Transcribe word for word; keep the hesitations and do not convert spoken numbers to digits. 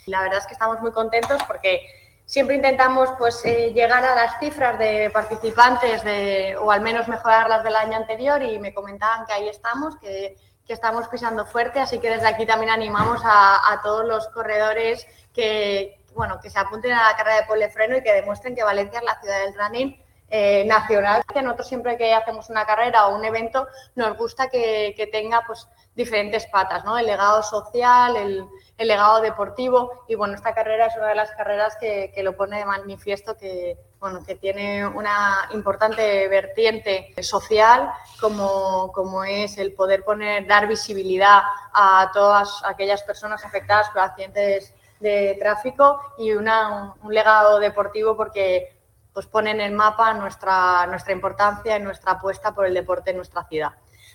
La verdad es que estamos muy contentos porque siempre intentamos pues, eh, llegar a las cifras de participantes de, o al menos mejorarlas del año anterior y me comentaban que ahí estamos, que, que estamos pisando fuerte, así que desde aquí también animamos a, a todos los corredores que, bueno, que se apunten a la carrera de Polefreno y que demuestren que Valencia es la ciudad del running eh, nacional. Nosotros siempre que hacemos una carrera o un evento nos gusta que, que tenga pues, diferentes patas, ¿no? El legado social, el, el legado deportivo y bueno, esta carrera es una de las carreras que, que lo pone de manifiesto que, bueno, que tiene una importante vertiente social como, como es el poder poner, dar visibilidad a todas aquellas personas afectadas por accidentes de tráfico y una, un, un legado deportivo porque pues pone en el mapa nuestra, nuestra importancia y nuestra apuesta por el deporte en nuestra ciudad.